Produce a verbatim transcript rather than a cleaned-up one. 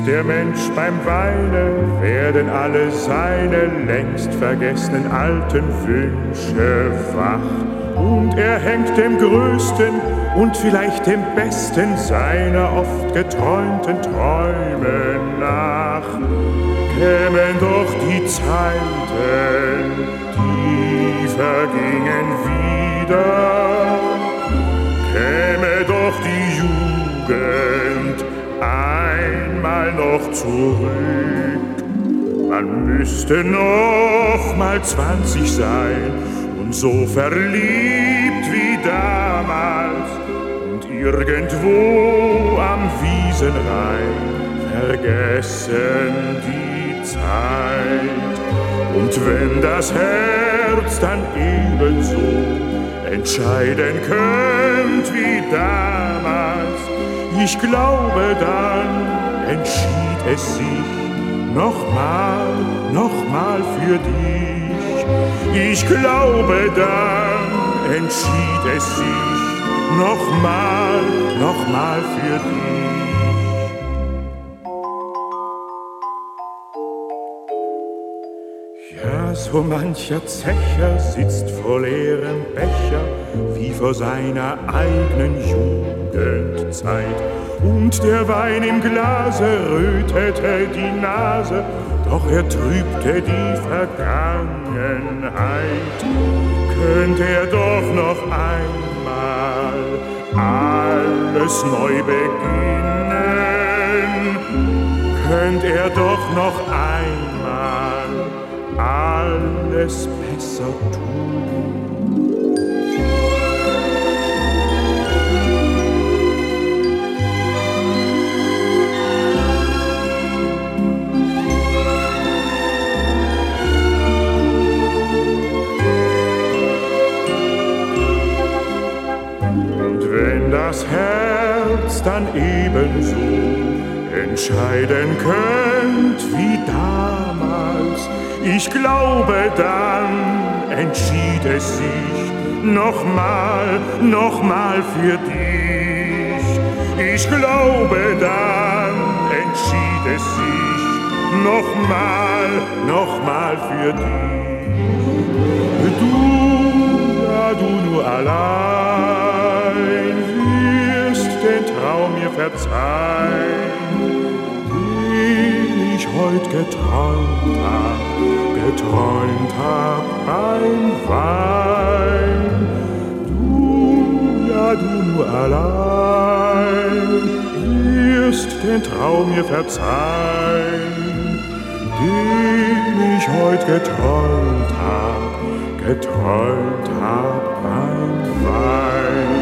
der Mensch beim Weinen, werden alle seine längst vergessenen alten Wünsche wach. Und er hängt dem Größten und vielleicht dem Besten seiner oft geträumten Träume nach. Kämen doch die Zeiten, die vergingen wieder, käme doch die Jugend einmal noch zurück. Man müsste noch mal zwanzig sein und so verliebt wie damals und irgendwo am Wiesenrhein vergessen die Zeit. Und wenn das Herz dann ebenso entscheiden könnt wie damals, ich glaube, dann entschied es sich nochmal, nochmal für dich. Ich glaube, dann entschied es sich nochmal, nochmal für dich. Ja, so mancher Zecher sitzt vor leerem Becher, wie vor seiner eigenen Jugendzeit. Und der Wein im Glase rötete die Nase, doch er trübte die Vergangenheit. Könnte er doch noch einmal alles neu beginnen, könnte er doch noch einmal alles besser tun. Und wenn das Herz dann ebenso entscheiden könnt wie damals, ich glaube, dann entschied es sich nochmal, nochmal für dich. Ich glaube, dann entschied es sich nochmal, nochmal für dich. Du, ja du nur allein, wirst den Traum mir verzeihen, den ich heut geträumt hab, geträumt hab beim Wein. Du, ja du nur allein, wirst den Traum mir verzeihen, den ich heut geträumt hab, geträumt hab beim Wein.